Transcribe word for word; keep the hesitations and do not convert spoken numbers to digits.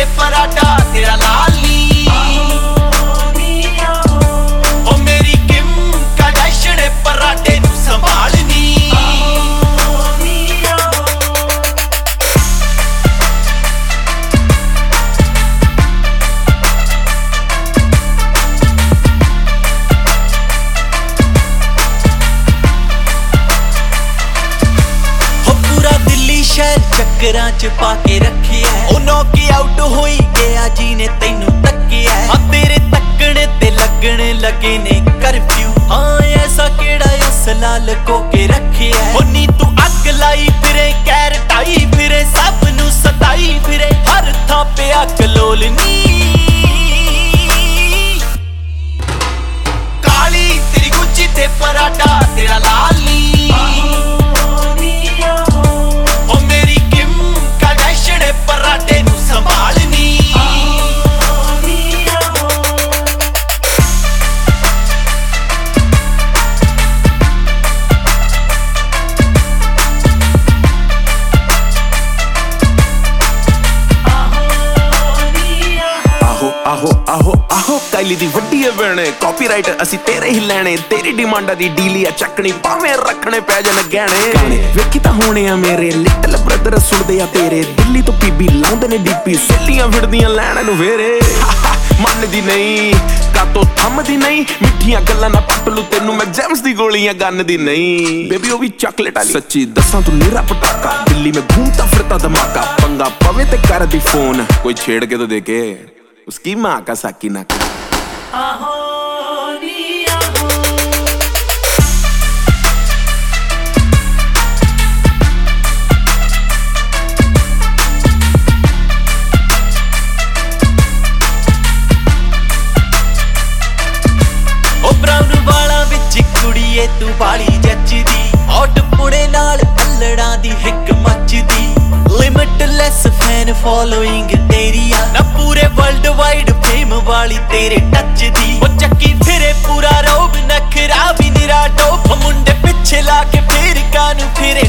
ते पराठा तेरा लाली ओ मेरी किम कार्दाशियन पराठे नू संभालनी शहर चक्करां च पाके रखिया ओ नॉकी आउट होई गया जी ने तैनू तकिया आ तेरे तकने ते लगन लगे ने करफ्यू हाँ ऐसा केड़ा असला लको के रखिया ओ नी तू अग लाई फिरे कैर टाई फिरे सब नू सताई फिरे हर थां पे अग लोलनी काली तेरी गुच्ची ते पराठा तेरा लाली पराठे नू संभालनी आहो आहो आहो काली दी वड्डी है बने कॉपीराइट असी तेरे ही लेने तेरी डिमांडा दी डीली चकनी भावें रखने पै जान गहने वेखी तां होने आ मेरे लिटिल ब्रदर सुनदे आ तेरे दिल्ली तो पीबी लाउंदे ने डीपी सल्लियां फिरदियां लैण नु वेरे मन दी नहीं कातो थम दी नहीं मिठियां गल्लां ना पट लू तेनू मैं जेम्स दी गोलियां गन दी नहीं बेबी ओ भी चॉकलेट वाली सच्ची दसां तू नीरा पटाका दिल्ली में घूमता फिरता धमाका पंगा पवे ते कर दी फोन कोई छेड़ के तो देखे उसकी माँ का साकी ना आहो नी आहो ओ ब्राउन वाला विच कुड़िए तू बाली जचदी हॉट पुणे नाल अल्लड़ां दी हिक मचदी लिमिटलेस फैन फॉलोइंग तेरी ना पूरे वर्ल्ड वाइड फेम वाली तेरे टच दी ओ चक्की फिरे पूरा रोब नखरा भी निरा टोप मुंडे पिछे लाके फिर कानू फिरे